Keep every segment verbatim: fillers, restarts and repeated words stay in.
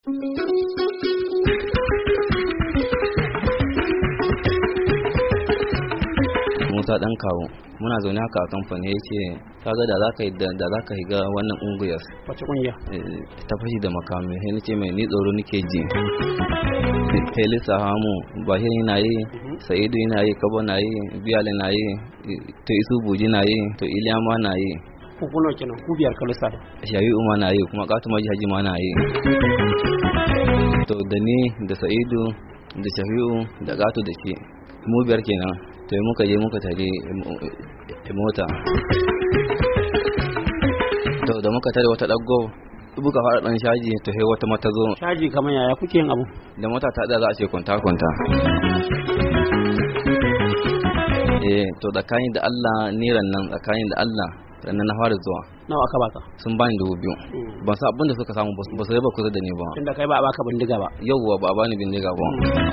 Musa dan kawo muna zaune haka a kamfani yace kaga da zaka yi da zaka higa wannan ungiyar wace kungiya ta fashi da makami sai nace mai ni tsoro nake ji Felisa Hamu Bahir na yi Sa'idu na yi Kabo na yi Biyale na yi to Isu Buji na yi to Iliyama na yi ku kuno kenan ku biyar kalisa Shayi Umar na yi kuma Katu Maji Haji ma na yi to da ni da Sa'idu da Shafi'u da Katu da shi mu biyar kenan to muka je muka tare mota to da muka tare wata daggo buka fara dan shaji to sai wata mata zo shaji kamar yaya kuke yin abu da mota ta da za a ce kwanta kwanta eh to tsakanin da Allah niran nan tsakanin da Allah sannan na fara zuwa nawa aka baka sun bani dubu biyu ban san abin da suka samu ba su yaba kusa da ni ba tunda kai ba a baka bindiga ba yauwa ba a bani bindiga ba.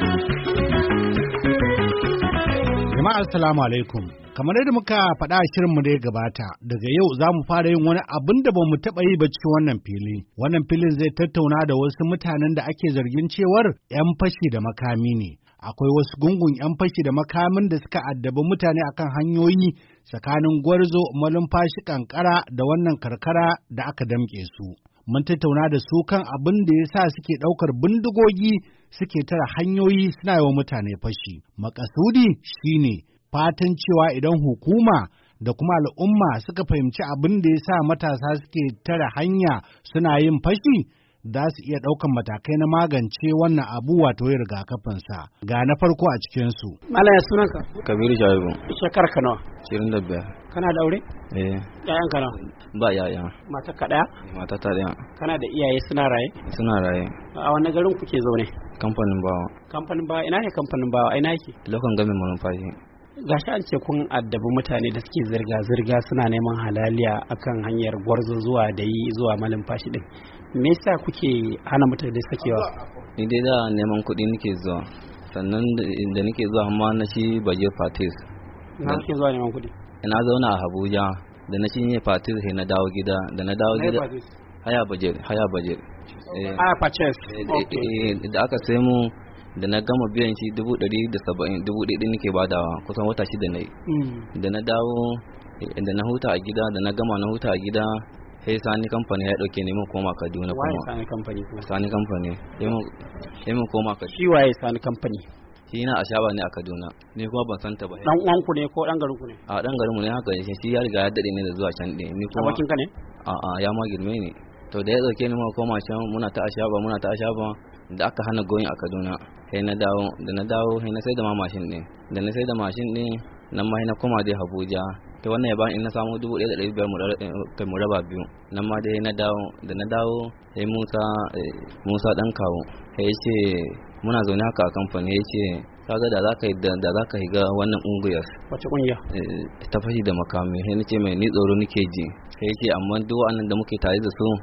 Jama'a assalamu alaikum. Kamar yadda muka faɗa a shirinmu da ya gabata, daga yau za mu fara yin wani abin da ba mu taɓa yi ba cikin wannan fili. Wannan filin zai tattauna da wasu mutanen da ake zargin cewar 'yan fashi da makami ne. Akwai wasu gungun 'yan fashi da makamin da suka addabi mutane akan hanyoyi tsakanin Gwarzo, Malumfashi, Kankara da wannan karkara da aka damƙe su. Mun tattauna da su kan abin da ya sa suke ɗaukar bindigogi suke tara hanyoyi suna yi wa mutane fashi. Makasudi shine fatan cewa idan hukuma da kuma al'umma suka fahimci abin da ya sa matasa suke tara hanya suna yin fashi, za su iya ɗaukan matakai na magance wannan abu wato yin rigakafinsa. Ga na farko a cikinsu. Malaya sunanka? Kabiru Shaibu. Shekar ka nawa? Shirin da biyar. Kana da aure? Eh. Yayan ka nawa? Ba yaya. Mata ka ɗaya? Mata ta ɗaya. Kana da iyaye suna raye? Suna raye. A wani garin kuke zaune? Kamfanin bawa. Kamfanin bawa ina ne kamfanin bawa ina yake? Lokan gamin Malumfashi. Gashi an ce kun addabi mutane da suke zirga-zirga suna neman halaliya akan hanyar Gwarzo zuwa da yi zuwa Malumfashi din. Me yasa kuke hana mutane da sakewa? Ni dai da neman kuɗi nake zuwa, sannan da nake zuwa amma na shi baje fatis. Na kuke zuwa neman kuɗi? Ina zauna a Abuja da na shi ne fatis sai na dawo gida da na dawo gida. Haya baje haya baje. Haya purchase. Da aka sai mu da na gama biyan shi dubu ɗari da saba'in dubu ɗaya nake badawa kusan wata shida na yi. Da na dawo da na huta a gida da na gama na huta a gida sai sani kamfani ya dauke ne mun koma Kaduna kuma. Waye sani kamfani kuma? Sani kamfani sai mun koma Kaduna. Shi waye sani kamfani? Shi na ashaba ne a Kaduna ni kuma ban san ta ba. Dan uwan ku ne ko dan garin ku ne? A dan garin mu ne haka shi ya riga ya dade ne da zuwa can din ni kuma. Abokin ka ne? A a ya ma girme ne. To da ya dauke ni mun koma can muna ta ashaba muna ta ashaba da aka hana goyin a Kaduna sai na dawo da na dawo sai na sai da ma mashin din da na sai da mashin din nan ma na koma dai Abuja to wannan ya bani in na samu dubu ɗaya da ɗari biyar mu raba biyu nan ma dai na dawo da na dawo sai Musa Musa dan kawo sai yace muna zaune haka a kamfani yace kaga da zaka da da zaka higa wannan ungiyar wace kungiya ta fashi da makami sai nace mai ni tsoro nake ji sai yace amma duk wannan da muke tare da su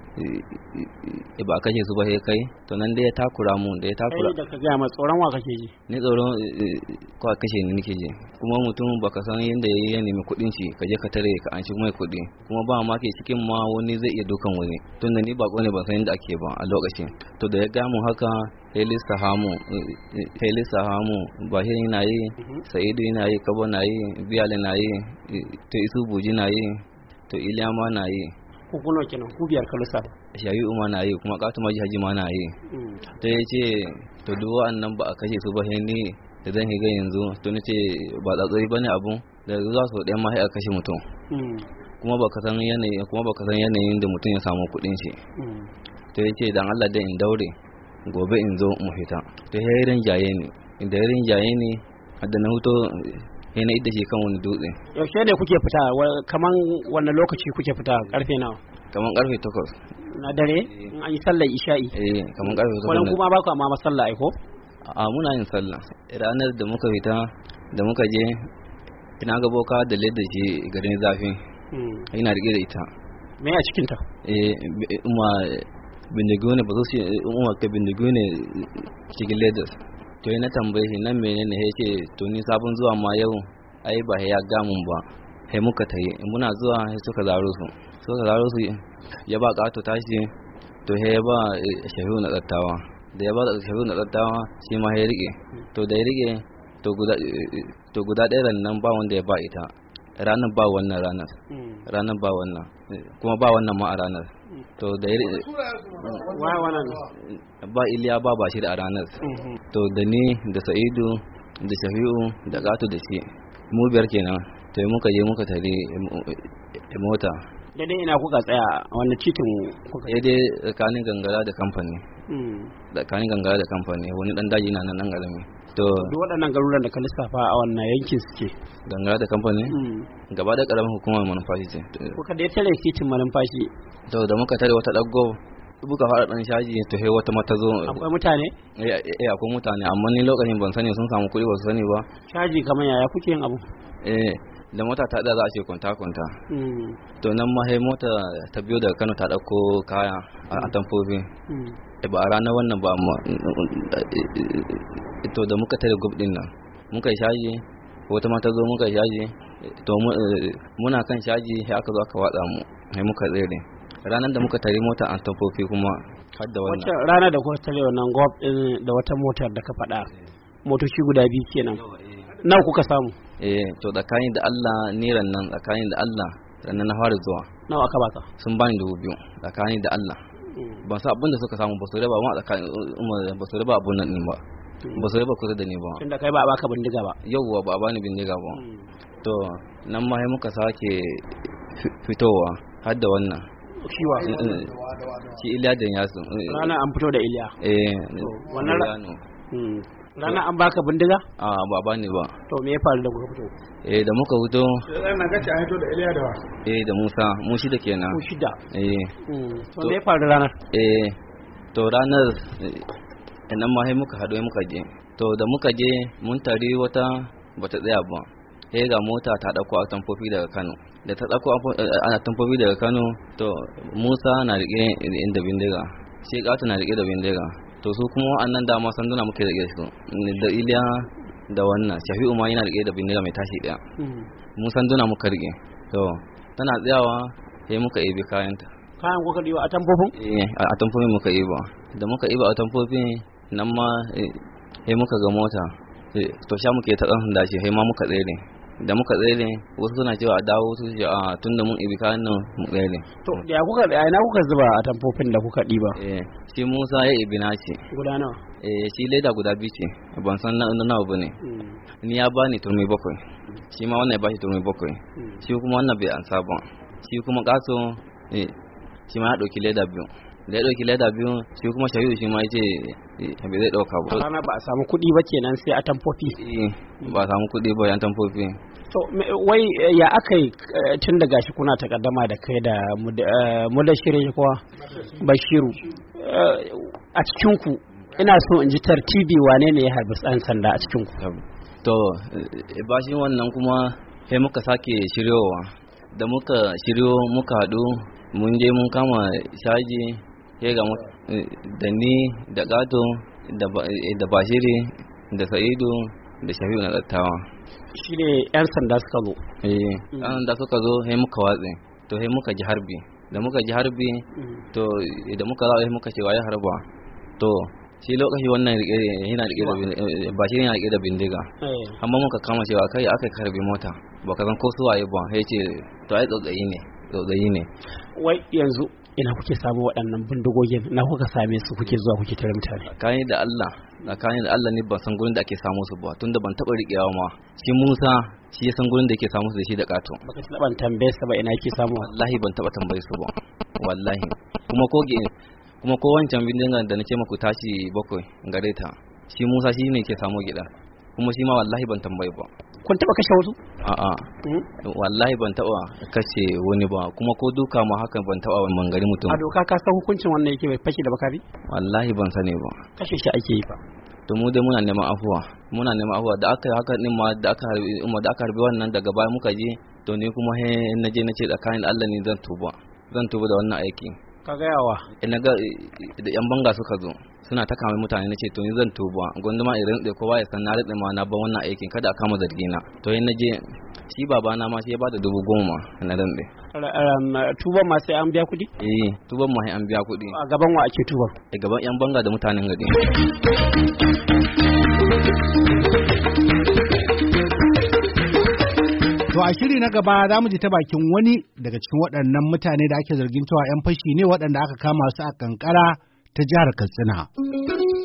ba kashe su ba sai kai to nan dai ya takura mu da ya takura kai da ka ga ma tsoron wa kake ji ni tsoron ko kashe ni nake ji kuma mutum baka san yanda yayi ya nemi kuɗin shi ka je ka tare ka an shi mai kuɗi kuma ba ma ke cikin ma wani zai iya dukan wani tunda ni bako ne ban san yanda ake ba a lokacin to da ya ga mu haka Felisa Hamu Felisa Hamu Bahir na yi Sa'idu na yi Kabo na yi Biyale na yi to Isu Buji na yi to Iliyama na yi ku kuno kenan ku biyar kalisa Shayi Umar na yi kuma Katu Maji Haji ma na yi to yace to duk wa'annan ba a kashe su ba sai ni da zan higa yanzu to nace ba tsatsori bane abu da za su ɗaya ma sai a kashe mutum kuma baka san yanayin kuma baka san yanayin da mutum ya samu kuɗin shi to yace dan Allah da in daure gobe in zo mu fita to yayin jaye ne inda yayin jaye ne hadda na huto yana idda shi kan wani dutse yaushe ne kuke fita kaman wannan lokaci kuke fita karfe nawa kaman karfe takwas na dare in an yi sallar isha'i eh kaman karfe takwas wannan kuma ba ku amma masalla ai ko a muna yin sallah ranar da muka fita da muka je ina ga boka da ledda shi garin zafi ina rike da ita me a cikin ta eh umma bindigo ne ba su umma ka bindigo ne cikin ledda to yana tambaye shi nan menene ya ce to ni sabon zuwa ma yau ai ba ya gamun ba sai muka tayi muna zuwa sai suka zaro su suka zaro su ya ba ka to tashi to he ba shahiu na tsattawa da ya ba shahiu na tsattawa shi ma ya rike to da ya rike to guda to guda ɗaya nan ba wanda ya ba ita ranar ba wannan ranar ranar ba wannan kuma ba wannan ma a ranar to da ya ba Iliya ba ba shi da a ranar to da ni da Sa'idu da Shafi'u da Gato da shi mu biyar kenan to muka je muka tare mota daidai ina kuka tsaya wannan titin kuka daidai tsakanin gangara da kamfani tsakanin gangara da kamfani wani dan daji na nan nan garami to duk waɗannan garuruwan da ka lissafa a wannan yankin suke gangara da kamfani gaba da karamin hukumar manumfashi ce kuka da tare titin manumfashi to da muka tare wata daggo buka fara dan shaji to he wata mata zo akwai mutane eh eh akwai mutane amma ni lokacin ban sani sun samu kuɗi ba su sani ba shaji kamar yaya kuke yin abu eh da mota ta da za a ce kwanta kwanta to nan ma sai mota ta biyo daga Kano ta dauko kaya a tamfofi e ba a ranar wannan ba amma to da muka tare gub din nan muka yi shaji wata mata zo muka yi shaji to muna kan shaji sai aka zo aka watsa mu sai muka tsere ranar da muka tare mota a tamfofi kuma har da wannan wata rana da kuka tare wannan gub din da wata motar da ka faɗa motoci guda biyu kenan nawa kuka samu eh to tsakanin da Allah niran nan tsakanin da Allah sannan na fara zuwa nawa aka baka sun bani dubu biyu tsakanin da Allah ban sa abin da suka samu ba su raba ma tsakanin ba su raba abun nan din ba ba su raba kusa da ni ba tunda kai ba a baka bindiga ba yauwa ba a bani bindiga ba to nan ma sai muka sake fitowa har da wannan shiwa shi Iliya da Yasu rana an fito da Iliya eh wannan rana an baka bindiga a ba bani ba to me ya faru da kuka fito eh da muka fito rana gaci an fito da Iliya da wa eh da Musa mu shida kenan mu shida eh to me ya faru ranar eh to ranar nan ma sai muka haɗu muka je to da muka je mun tare wata bata tsaya ba sai ga mota ta dauko a tamfofi daga Kano da ta dauko a tamfofi daga Kano to Musa na rike inda bindiga sai Gato na rike da bindiga to su kuma wa'annan dama sanduna muke rike su da Iliya da wannan Shafi'u ma yana rike da bindiga mai tashi daya mu sanduna muka rike to tana tsayawa sai muka ibi kayanta kayan kuka diba a tamfofin eh a tamfofin muka iba da muka iba a tamfofin nan ma sai muka ga mota to sha muke ta dan dashi sai ma muka tsere da muka tsere wasu suna cewa a dawo su ce a tunda mun ibi kayan nan mu tsere to da kuka da ina kuka zuba a tamfofin da kuka diba eh shi Musa ya ibi naci guda nawa eh shi leda guda biyu ce ban san na nawa bane ni ya bani turmi bakwai shi ma wannan ya bashi turmi bakwai shi kuma wannan bai ansa ba shi kuma Gato eh shi ma ya dauki leda biyu da ya dauki leda biyu shi kuma Shahidu shi ma yace bai zai dauka ba rana ba a samu kuɗi ba kenan sai a tamfofi eh ba a samu kuɗi ba yan tamfofi to wai ya akai tun da gashi kuna takaddama da kai da mudashirin kuwa Bashiru a cikin ku ina so in ji tartibi wane ne ya harbi tsan sanda a cikin ku to bashin wannan kuma sai muka sake shiryowa da muka shiryo muka haɗu mun je mun kama shaji sai ga da ni da Gato da Bashiri da Sa'idu da Shafi'u na dattawa shi ne yan sanda suka zo eh yan sanda suka zo sai muka watse to sai muka ji harbi da muka ji harbi to da muka zawo sai muka ce waye harba to shi lokaci wannan rike yana rike da Bashiri yana rike da bindiga amma muka kama cewa kai aka karbi mota baka san ko su waye ba sai ce to ai tsotsayi ne tsotsayi ne wai yanzu ina kuke samu waɗannan bindigogin na kuka same su kuke zuwa kuke tare mutane tsakani da Allah tsakani da Allah ne ban san gurin da ake samu su ba tunda ban taba riƙewa ma shi Musa shi ya san gurin da yake samu su da shi da Gato baka taba tambaye sa ba ina yake samu wallahi ban taba tambaye su ba wallahi kuma ko kuma ko wancan bindigan da nace muku tashi bakwai gare ta shi Musa shi ne ke samu gida kuma shi ma wallahi ban tambaye ba kun taba kashe wasu a'a wallahi ban taba kashe wani ba kuma ko duka ma haka ban taba mangari mutum a doka ka san hukuncin wannan yake mai fashi da bakari wallahi ban sani ba kashe shi ake yi fa to mu dai muna neman afuwa muna neman afuwa da aka haka din ma da aka harbi umma da aka harbi wannan daga baya muka je to ne kuma he naje nace tsakanin Allah ne zan tuba zan tuba da wannan aiki ka ga yawa ina ga da yan banga suka zo suna ta kama mutane nace to ni zan tuba gonduma irin da kowa ya san na rade ma na ban wannan aikin kada a kama zargi na to yin naje shi babana ma shi ya bada dubu goma na dambe. Tuban ma sai an biya kuɗi? Eh, tuban ma sai an biya kuɗi. A gaban wa ake tuban? A gaban yan banga da mutanen gari. To a shiri na gaba za mu ji ta bakin wani daga cikin waɗannan mutane da ake zargin cewa 'yan fashi ne waɗanda aka kama su a Kankara ta jihar Katsina.